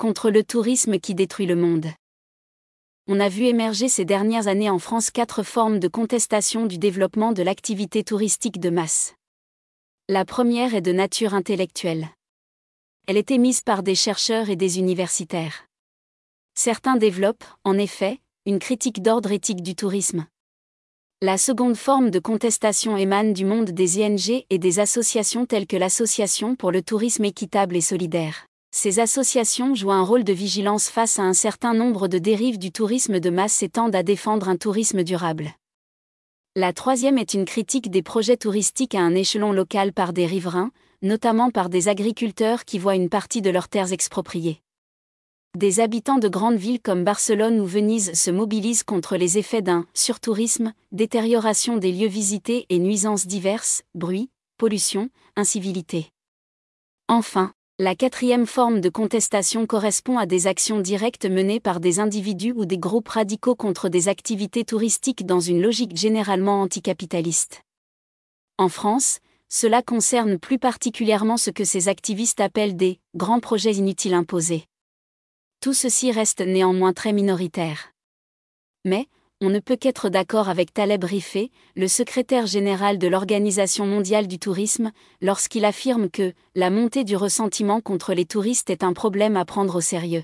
contre le tourisme qui détruit le monde. On a vu émerger ces dernières années en France 4 formes de contestation du développement de l'activité touristique de masse. La première est de nature intellectuelle. Elle est émise par des chercheurs et des universitaires. Certains développent, en effet, une critique d'ordre éthique du tourisme. La seconde forme de contestation émane du monde des ONG et des associations telles que l'Association pour le tourisme équitable et solidaire. Ces associations jouent un rôle de vigilance face à un certain nombre de dérives du tourisme de masse et tendent à défendre un tourisme durable. La troisième est une critique des projets touristiques à un échelon local par des riverains, notamment par des agriculteurs qui voient une partie de leurs terres expropriées. Des habitants de grandes villes comme Barcelone ou Venise se mobilisent contre les effets d'un surtourisme, détérioration des lieux visités et nuisances diverses, bruit, pollution, incivilité. Enfin, la quatrième forme de contestation correspond à des actions directes menées par des individus ou des groupes radicaux contre des activités touristiques dans une logique généralement anticapitaliste. En France, cela concerne plus particulièrement ce que ces activistes appellent des « grands projets inutiles imposés ». Tout ceci reste néanmoins très minoritaire. Mais, on ne peut qu'être d'accord avec Taleb Rifai, le secrétaire général de l'Organisation mondiale du tourisme, lorsqu'il affirme que « la montée du ressentiment contre les touristes est un problème à prendre au sérieux ».